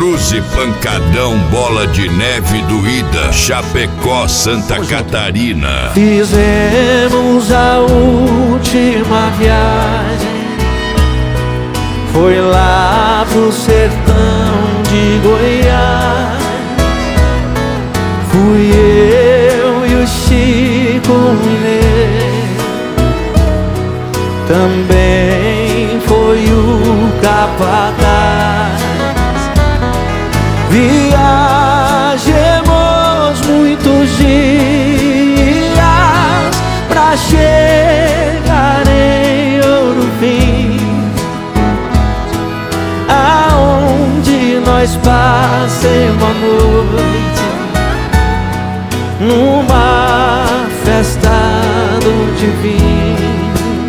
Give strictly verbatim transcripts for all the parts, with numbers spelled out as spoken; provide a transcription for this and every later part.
Cruze, Pancadão, Bola de Neve, Doída, Chapecó, Santa Catarina. Fizemos a última viagem, foi lá pro sertão de Goiás. Fui eu e o Chico Mineiro, também foi o Capataz. Viajemos muitos dias pra chegar em Ouro Fino, aonde nós passemos a noite numa festa do divino.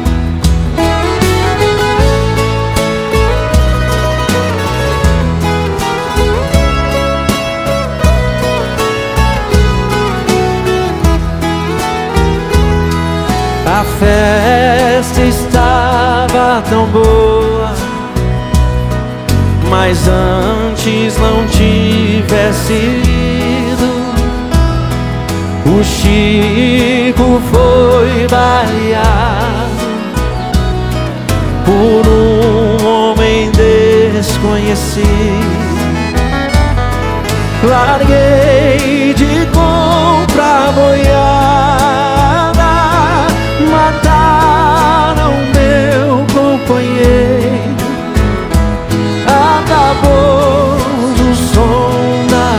A festa estava tão boa, mas antes não tivesse ido, o Chico foi baleado por um homem desconhecido. Larguei de comprar boiada, mataram meu companheiro. Acabou o som da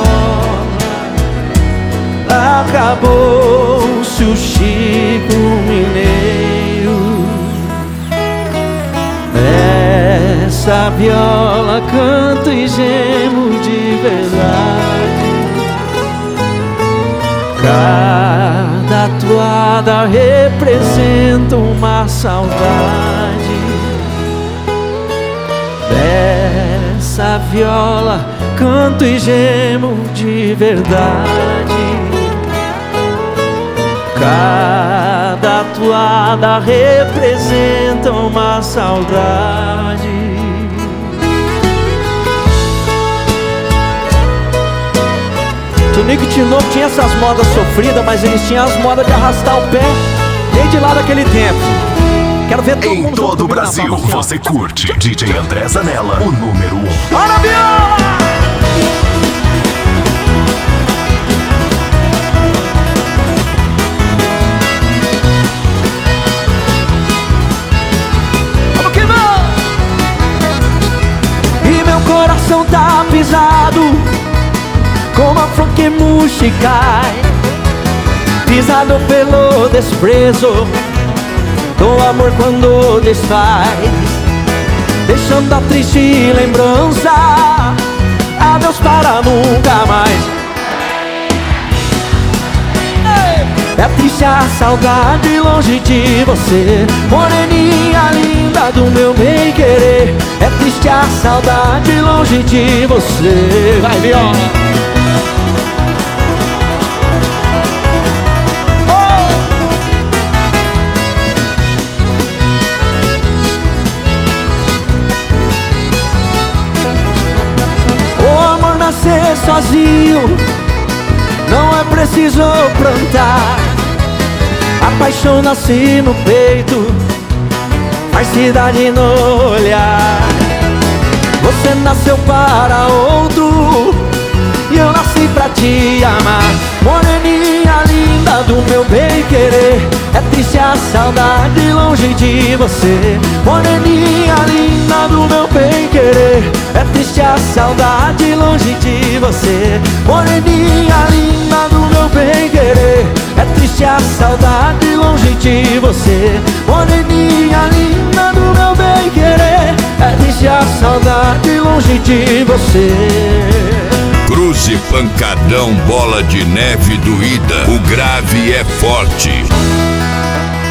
viola, acabou-se o Chico Mineiro. Essa viola canto e gemo de verdade, cada toada representa uma saudade. Dessa viola canto e gemo de verdade, cada toada representa uma saudade. Tonico e Tinoco tinha essas modas sofridas, mas eles tinham as modas de arrastar o pé desde lá daquele tempo. Quero ver todo em mundo todo o Brasil, você curte D J André Zanella, o número um. Bora, viola! Vamos que vamos! E meu coração tá pisado como a flor que murcha e cai, pisado pelo desprezo do amor quando desfaz, deixando a triste lembrança, adeus para nunca mais. É triste a saudade longe de você, moreninha linda do meu bem querer. É triste a saudade longe de você. Vai, viola! Nascer sozinho, não é preciso plantar. A paixão nasce no peito, faz cidade no olhar. Você nasceu para outro e eu nasci pra te amar. Moreninha linda do meu bem querer, é triste a saudade longe de você. Moreninha linda do meu bem querer, é triste a saudade longe de você. Moreninha linda do meu bem querer, é triste a saudade longe de você. Moreninha linda do meu bem querer, é triste a saudade longe de você. Cruze, Pancadão, Bola de Neve, Doída, o grave é forte.